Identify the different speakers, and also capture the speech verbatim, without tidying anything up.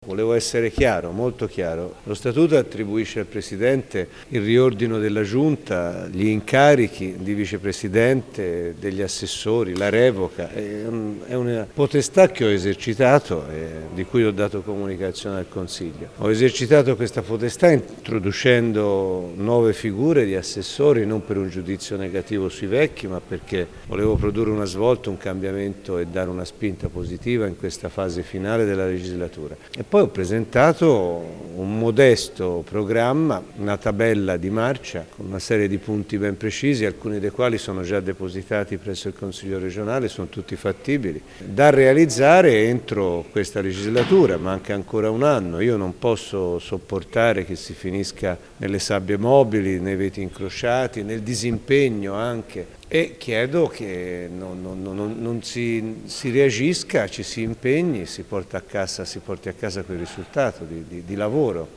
Speaker 1: Volevo essere chiaro, molto chiaro. Lo Statuto attribuisce al Presidente il riordino della Giunta, gli incarichi di Vicepresidente, degli assessori, la revoca. È, un, è una potestà che ho esercitato e di cui ho dato comunicazione al Consiglio. Ho esercitato questa potestà introducendo nuove figure di assessori, non per un giudizio negativo sui vecchi, ma perché volevo produrre una svolta, un cambiamento e dare una spinta positiva in questa fase finale della legislatura. E poi ho presentato un modesto programma, una tabella di marcia con una serie di punti ben precisi, alcuni dei quali sono già depositati presso il Consiglio regionale, sono tutti fattibili, da realizzare entro questa legislatura. Manca ancora un anno, io non posso sopportare che si finisca nelle sabbie mobili, nei veti incrociati, nel disimpegno anche. E chiedo che non, non, non, non si, si reagisca, ci si impegni, si porta a casa, si porti a casa quel risultato di, di, di lavoro.